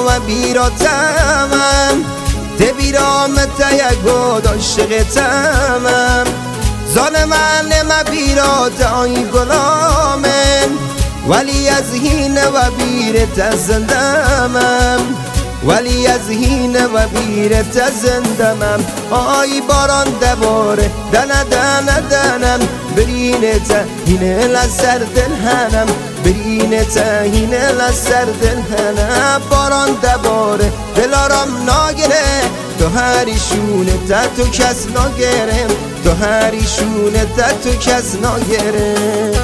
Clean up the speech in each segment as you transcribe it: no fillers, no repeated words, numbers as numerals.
و بیراتمم دبیرامت یگود عاشقتمم ظالمان ما بیرات آی غلامم ولی از هین و بیرت زندمم ولی از هین و بیرت زندمم آی باران دباره دنه دنه دنم برینت هین لسر دلهنم برینت هین لسر دلهنم باران دباره دلارم ناگره تو هریشونه تا تو کس ناگرم تو هریشونه تا تو کس ناگرم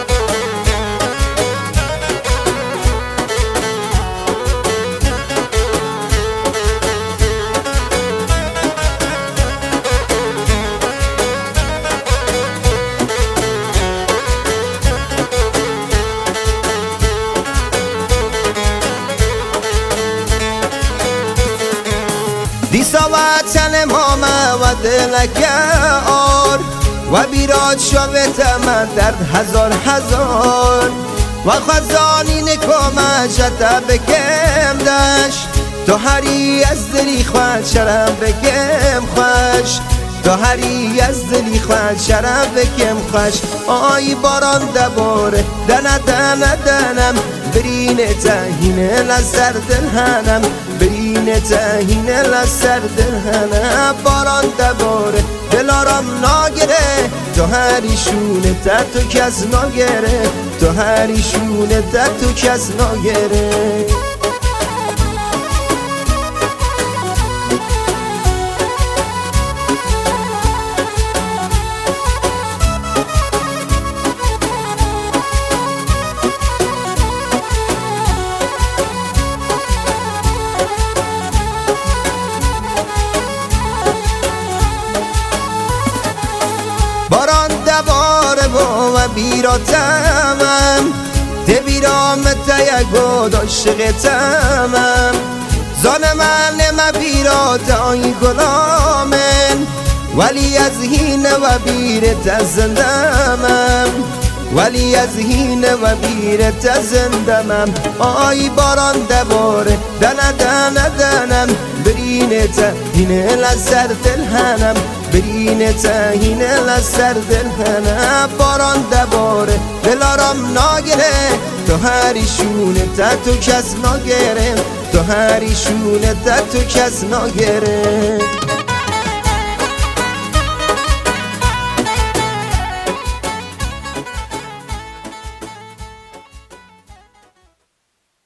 دیسا وطن ماما و دلک آر و بیراد شوت من درد هزار هزار و خزانی نکوم جتا بکم دش تو هری از دلی خواه شرم بکم خوش تو هری از دلی خواه شرم بکم خوش آی باران دباره دنه دنه دنم برینه تهینه لسر دلهنم برینه تهینه لسر دلهنم باران دباره دلارم ناگره تو هریشونه تا تو کس ناگره تو هریشونه تا تو کس ناگره باران دباره و بیراتمم دبیرامت یگود عاشقتمم ظالمان ما بیرات آی غلامن ولی از هین و بیرت زندمم ولی از هین و بیرت زندمم آی باران دباره دنه دنه دنم برینت هین لسر دلهنم برینت هین لسر دلهنم باران دباره دلارم ناگره تو هریشونه تا تو کس ناگرم تو هریشونه تا تو کس ناگرم